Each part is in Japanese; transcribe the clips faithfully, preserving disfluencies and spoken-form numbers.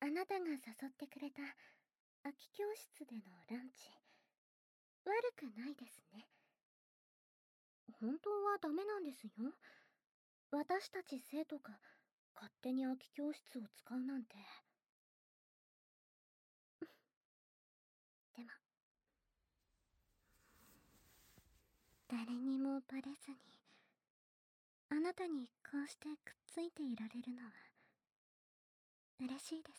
あなたが誘ってくれた空き教室でのランチ、悪くないですね。本当はダメなんですよ。私たち生徒が勝手に空き教室を使うなんて。でも、誰にもバレずに、あなたにこうしてくっついていられるのは、嬉しいです。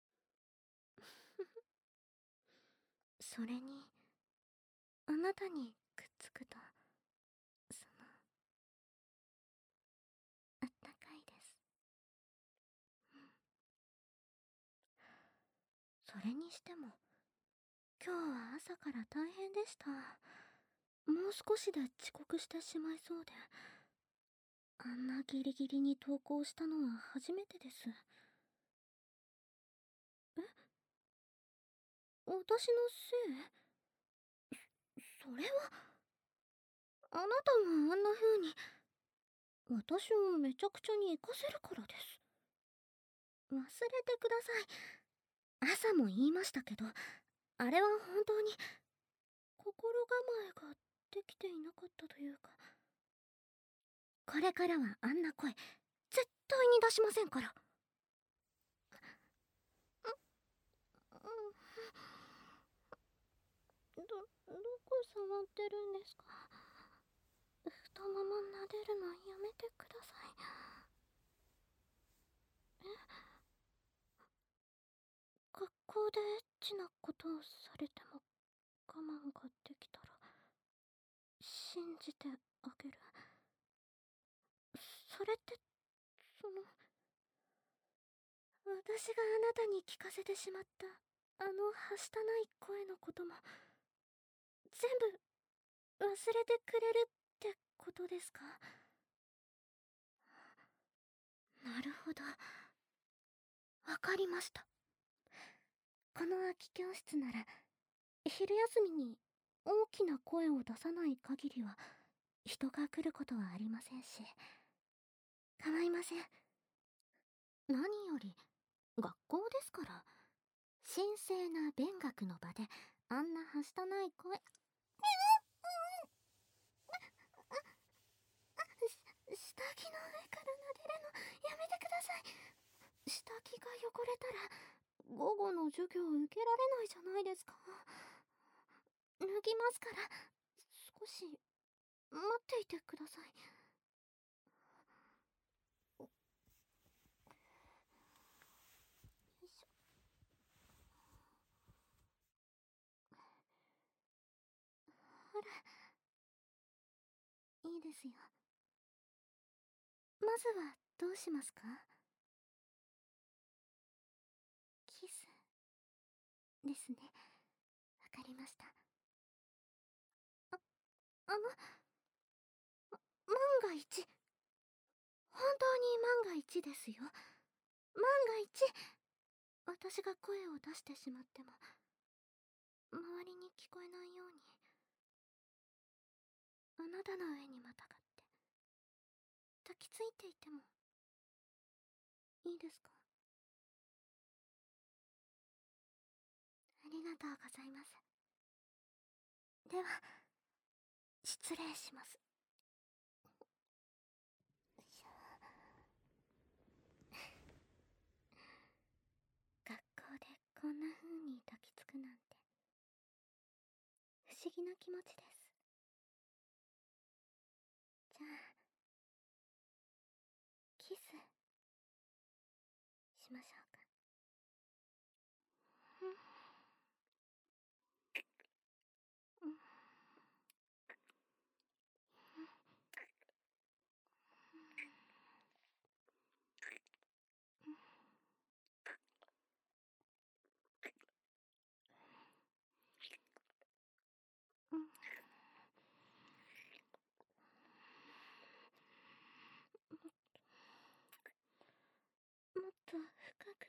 それに、あなたにくっつくと、その、あったかいです。それにしても、今日は朝から大変でした。もう少しで遅刻してしまいそうで、あんなギリギリに登校したのは初めてです。え、私のせい？それは、あなたがあんな風に、私をめちゃくちゃに行かせるからです。忘れてください。朝も言いましたけど、あれは本当に、心構えができていなかったというか。これからはあんな声、絶対に出しませんから。ど、どこ触ってるんですか？太もも撫でるのやめてください。え、学校でエッチなことをされても我慢ができたら、信じてあげる。それって、その、私があなたに聞かせてしまったあのはしたない声のことも全部忘れてくれるってことですか？なるほど、わかりました。この空き教室なら昼休みに大きな声を出さない限りは人が来ることはありませんし、構いません。何より学校ですから、神聖な勉学の場であんなはしたない声、下着の上から撫でるのやめてください。下着が汚れたら午後の授業受けられないじゃないですか。脱ぎますから、少し待っていてください。よいしょ。ほら、いいですよ。まずはどうしますか？キスですね。わかりました。あ、あの、万が一、本当に万が一ですよ。万が一、私が声を出してしまっても、周りに聞こえないように、あなたの上にまたがって、抱きついていても、いいですか？ありがとうございます。では、失礼します。よいしょ。学校でこんな風に抱きつくなんて、不思議な気持ちです。じゃあ、キス、しましょうか。うん、うん、もっと深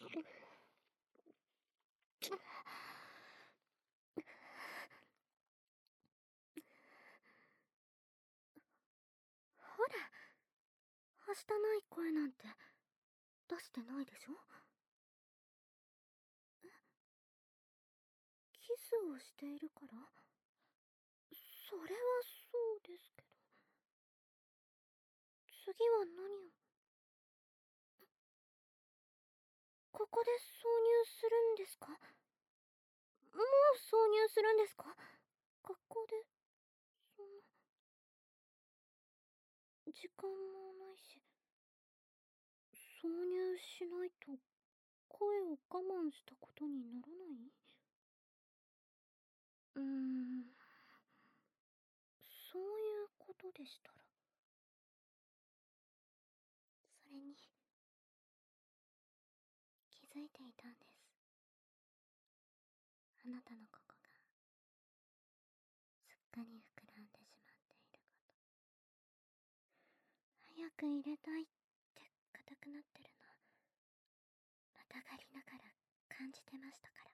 ほら、はしたない声なんて出してないでしょ。キスをしているから？それはそうですけど。次は何を？ここで挿入するんですか？もう挿入するんですか？学校で、そんな。時間もないし、挿入しないと声を我慢したことにならない？うーん、そういうことでしたら。それに、気づいていたんです。あなたのここが、すっかり膨らんでしまっていること。早く入れたいって硬くなってるの、またがりながら感じてましたから。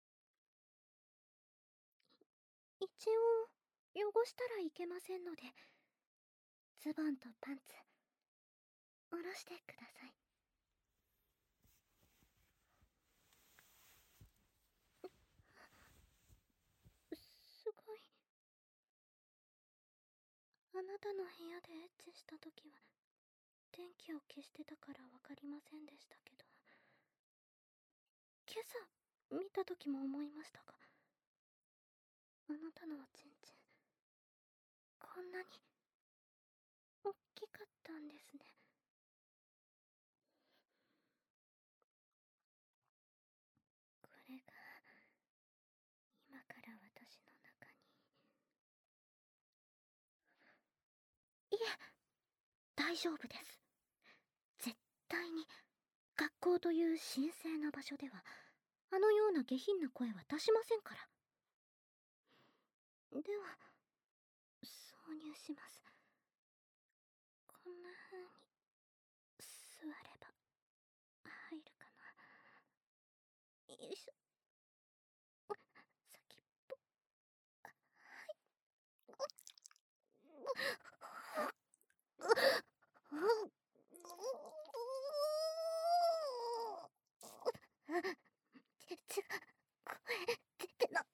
一応、汚したらいけませんので、ズボンとパンツ、下ろしてください。すごい。あなたの部屋でエッチした時は、電気を消してたからわかりませんでしたけど、今朝見た時も思いましたが、あなたのおちんちん、こんなに大きかったんですね。これが今から私の中に。いえ、大丈夫です。絶対に学校という神聖な場所ではあのような下品な声は出しませんから。では、挿入します。こんな風に座れば入るかな。よいしょ。先っぽ。ち、ち、声出てな、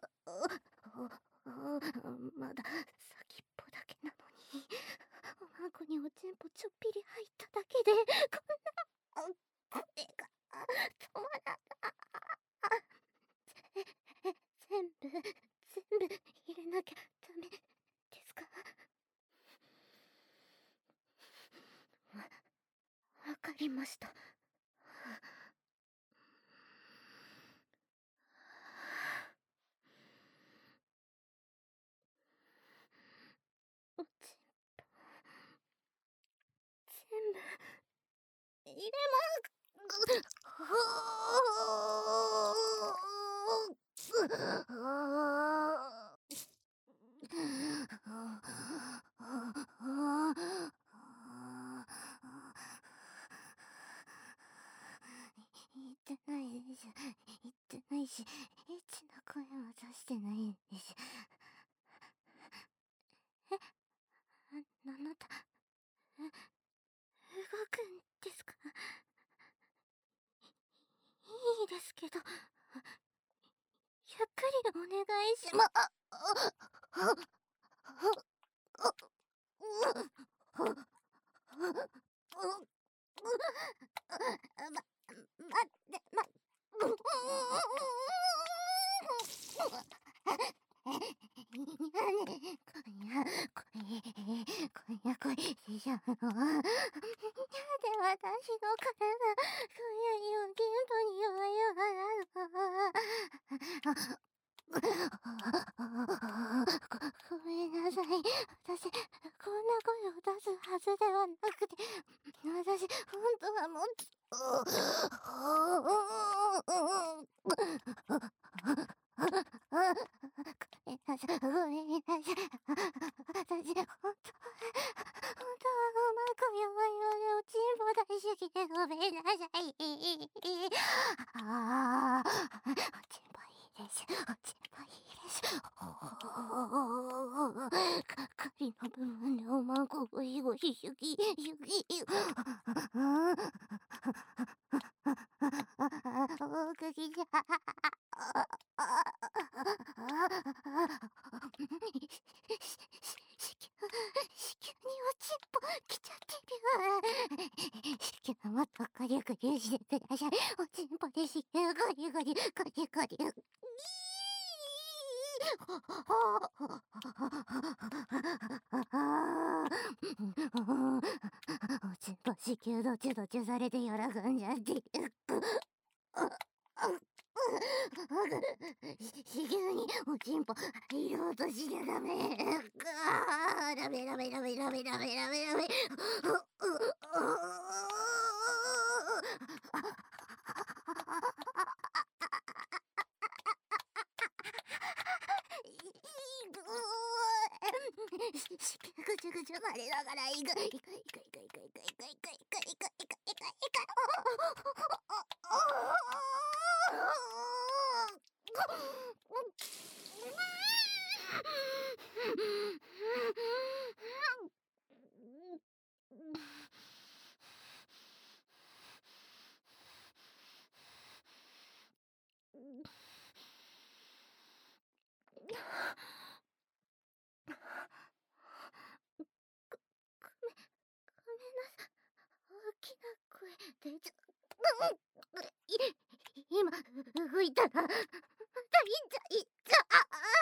まだ先っぽだけなのに、おまんこにおちんぽちょっぴり入っただけで、こんな、声が止まらない。全部、全部入れなきゃダメですか？わ、わかりました。おちんぽ、全部入れます。言ってないでしょ。言ってないし、エッチな声は出してないでしょ。え、あ、あなた、え、動くんですか？いいですけど、ゆっくりお願いしま、あ、ま、待って、ま、今夜、今夜恋しちゃうの。なんで私の体、今夜に金庫に弱々なの。ごめんなさい。私、こんな声を出すはずではなくて、私、本当はもっと、ごめんなごめんなさい。私、ほんと、ほんとはうまく弱いよね。おちんぽ大好きでごめんなさい。ああ、おちんぽいいです。おちんぽいいです。か、狩りの部分でおまんこゴシゴシシュキ、シュキ。おくぎじゃ。子宮におちんぽ来ちゃってる。子宮もっとゴリゴリしてください。おちんぽで子宮ゴリゴリゴリゴリ。おちんぽ子宮どちゅどちゅされて喜んじゃってる。子宮におちんぽ入ろうとしちゃダメ。ダメダメダメダメダメダメダメ。しぐちゅぐちゅまれながらいくいくいくいくいくいくいくいくいくいくいくいくいく大きな声でちょ、今吹いたらまたいっちゃいっちゃ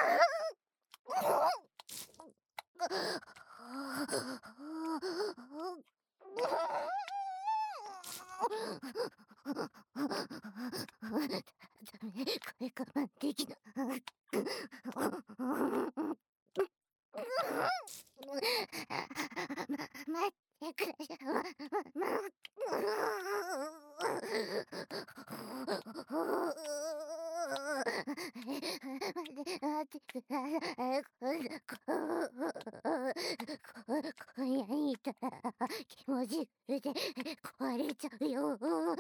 ダメ、声我慢できない。ま、待ってください。ま、ま、待ってください。今夜いたら気持ちで壊れちゃうよ。痛めま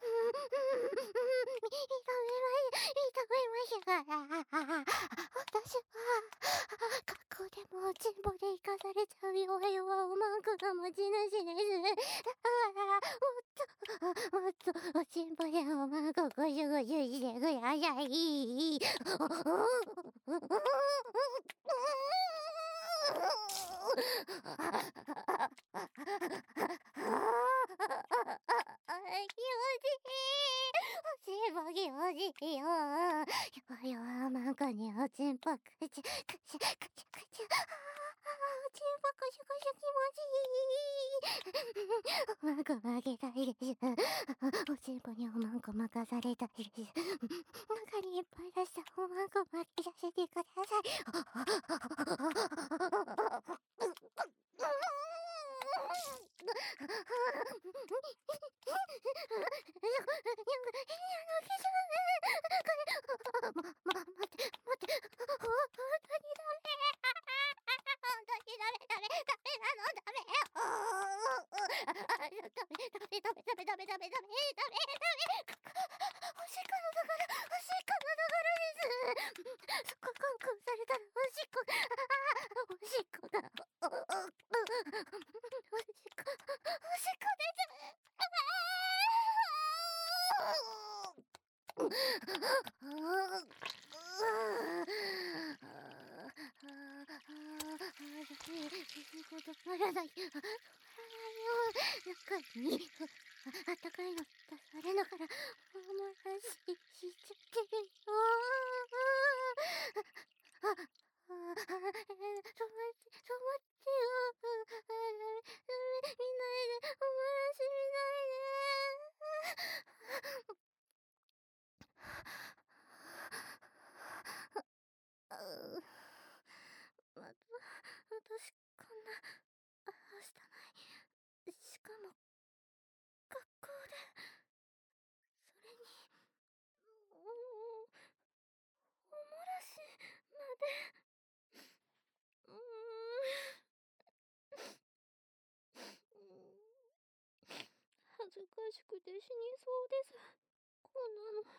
痛めましたから。私は学校でもおちんぽで生かされちゃう弱々おまんこの持ち主です。だからもっともっとおちんぽでおまんこゴシゴシしてください。気持ちいい。おちんぽ気持ちいいよ。弱々おまんこにおちんぽくちゅくちゅくちゅくちゅ。おちんぽくしゅくしゅ気持ちいい。おまんこ負けたいです。おちんぽにおまんこ任されたいです。中にいっぱい出したおまんこ巻きさせてください。ま、ま、待って、待って。ほんとにダメ。ほんとにダメダメダメなのダメ。ダメダメダメダメダメダメダメダメダメ。おしっこのだから、おしっこのだからです。そこコンコンされたらおしっこ、おしっこが、おしっこ、おしっこ出ちゃう。止まらない。止まらないよ。中にあったかいの出されながらおもらししちゃってるよ。あ、あ、あ、えー、止まって、止まってよ。見ないで、おもらし見ないで。また、私こんな、あ、はしたない。しかも、学校で、それに、お、おもらしまで。 しくて死にそうです。こんなの。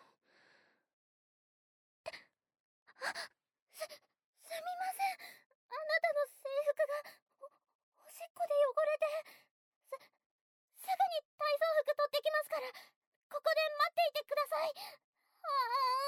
あ、す、すみません。あなたの制服が、お、おしっこで汚れて、す、すぐに体操服取ってきますから、ここで待っていてください。あ